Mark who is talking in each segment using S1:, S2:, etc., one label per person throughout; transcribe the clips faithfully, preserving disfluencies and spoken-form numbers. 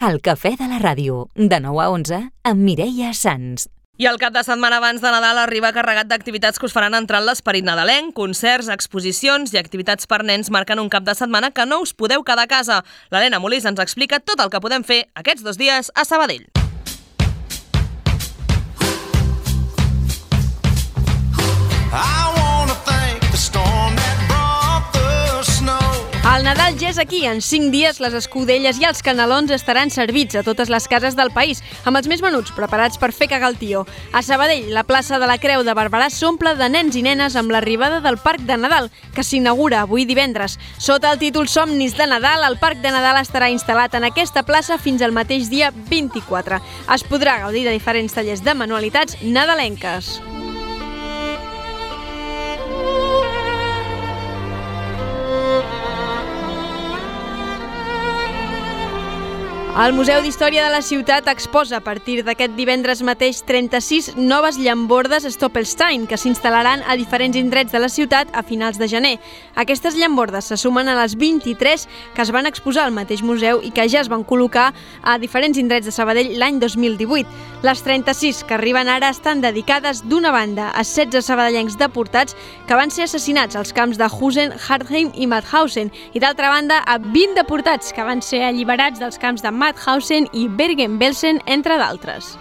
S1: El cafè de la ràdio, de nou a onze, amb Mireia Sans.
S2: I el cap de setmana abans de Nadal arriba carregat d'activitats que us faran entrar en l'esperit nadalenc. Concerts, exposicions i activitats per nens marquen un cap de setmana que no us podeu quedar a casa. L'Helena Molís ens explica tot el que podem fer aquests dos dies a Sabadell.
S3: El Nadal ja és aquí. En cinc dies les escudelles i els canelons estaran servits a totes les cases del país, amb els més menuts preparats per fer cagar el tió. A Sabadell, la plaça de la Creu de Barberà s'omple de nens i nenes amb l'arribada del Parc de Nadal, que s'inaugura avui divendres. Sota el títol Somnis de Nadal, el Parc de Nadal estarà instal·lat en aquesta plaça fins al mateix dia vint-i-quatre. Es podrà gaudir de diferents tallers de manualitats nadalenques. El Museu d'Història de la Ciutat exposa a partir d'aquest divendres mateix trenta-sis noves llambordes Stoppelstein que s'instal·laran a diferents indrets de la ciutat a finals de gener. Aquestes llambordes se sumen a les vint-i-tres que es van exposar al mateix museu i que ja es van col·locar a diferents indrets de Sabadell l'any dos mil divuit. Les trenta-sis que arriben ara estan dedicades d'una banda a setze sabadellencs deportats que van ser assassinats als camps de Husen, Hartheim i Mauthausen i d'altra banda a vint deportats que van ser alliberats dels camps de Mauthausen i Bergen-Belsen, entre d'altres.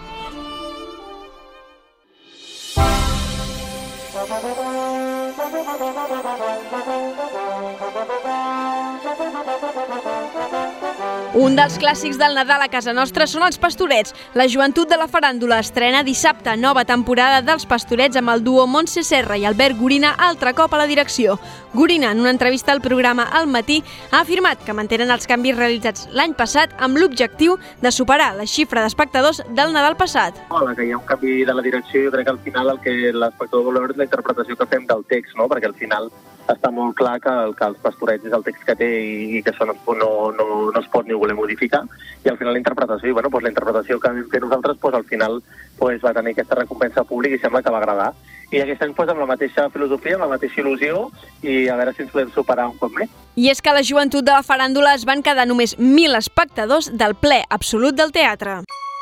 S3: Un dels clàssics del Nadal a casa nostra són els Pastorets. La joventut de la faràndula estrena dissabte nova temporada dels Pastorets amb el duo Montse Serra i Albert Gorina altre cop a la direcció. Gorina, en una entrevista al programa Al Matí, ha afirmat que mantenen els canvis realitzats l'any passat amb l'objectiu de superar la xifra d'espectadors del Nadal passat.
S4: Hola, que hi ha un canvi de la direcció, jo crec que al final el que l'espectador vol veure és la interpretació que fem del text, no? Perquè al final està molt clar que el, que els Pastorets és el text que té i que això no, no, no, no es pot ni voler modificar, i al final la interpretació, i bueno, doncs la interpretació que vam fer nosaltres doncs, al final doncs, va tenir aquesta recompensa pública i sembla que va agradar. I aquest any doncs, amb la mateixa filosofia, amb la mateixa il·lusió, i a veure si ens podem superar un cop més.
S3: I és que la joventut de la faràndula es van quedar només mil espectadors del ple absolut del teatre.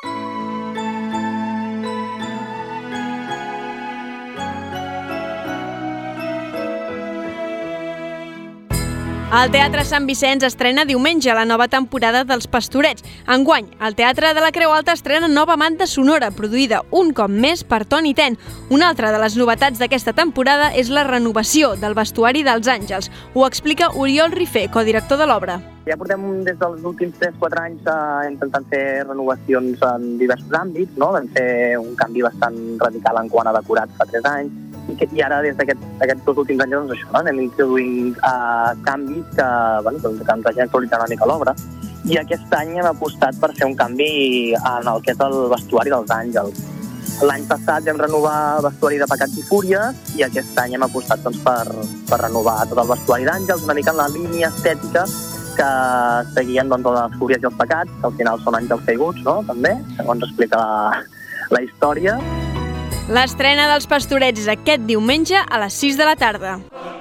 S3: El Teatre Sant Vicenç estrena diumenge la nova temporada dels Pastorets. Enguany, el Teatre de la Creu Alta estrena nova banda sonora, produïda un cop més per Toni Ten. Una altra de les novetats d'aquesta temporada és la renovació del vestuari dels Àngels. Ho explica Oriol Rifé, codirector de l'obra.
S5: Ja portem des dels últims tres quatre anys eh, intentant fer renovacions en diversos àmbits, no? Vam fer un canvi bastant radical en quant a decorats fa tres anys, i, que, i ara des d'aquests aquest dos últims anys doncs això, no? Anem introduint eh, canvis que, bueno, que ens hagin actualitzat una mica l'obra, i aquest any hem apostat per fer un canvi en el que és el vestuari dels Àngels. L'any passat vam renovar el vestuari de Pecats i Fúries i aquest any hem apostat doncs, per, per renovar tot el vestuari d'Àngels, una mica en la línia estètica que seguien doncs, les Fúries i els Pecats, que al final són àngels caiguts, no? També, segons explica la, la història.
S3: L'estrena dels Pastorets és aquest diumenge a les sis de la tarda.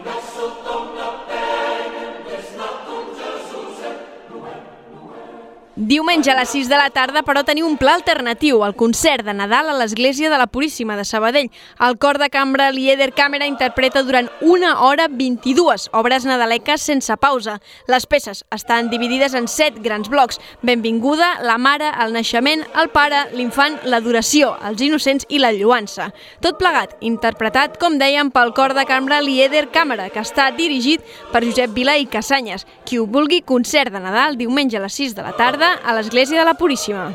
S3: Diumenge a les sis de la tarda, però, teniu un pla alternatiu, el concert de Nadal a l'Església de la Puríssima de Sabadell. El cor de cambra Lieder Càmera interpreta durant una hora vint-i-dues obres nadaleques sense pausa. Les peces estan dividides en set grans blocs: Benvinguda, la Mare, el Naixement, el Pare, l'Infant, l'Adoració, els Innocents i la Lloança. Tot plegat, interpretat, com dèiem, pel cor de cambra Lieder Càmera, que està dirigit per Josep Vila i Casanyes. Qui ho vulgui, concert de Nadal, diumenge a les sis de la tarda, a l'Església de la Puríssima.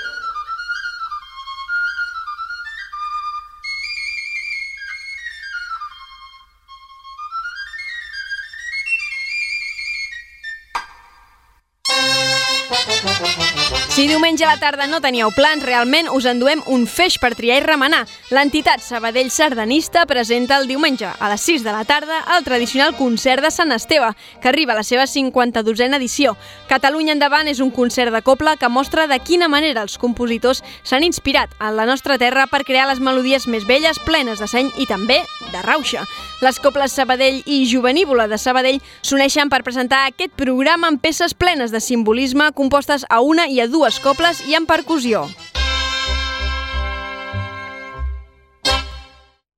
S3: Si diumenge a la tarda no teníeu plans, realment us enduem un feix per triar i remenar. L'entitat Sabadell Sardanista presenta el diumenge a les sis de la tarda el tradicional concert de Sant Esteve, que arriba a la seva cinquanta-dosena edició. Catalunya Endavant és un concert de cobla que mostra de quina manera els compositors s'han inspirat en la nostra terra per crear les melodies més belles, plenes de seny i també de rauxa. Les coples Sabadell i Jovenívola de Sabadell s'uneixen per presentar aquest programa amb peces plenes de simbolisme compostes a una i a dues dues cobles i amb percussió.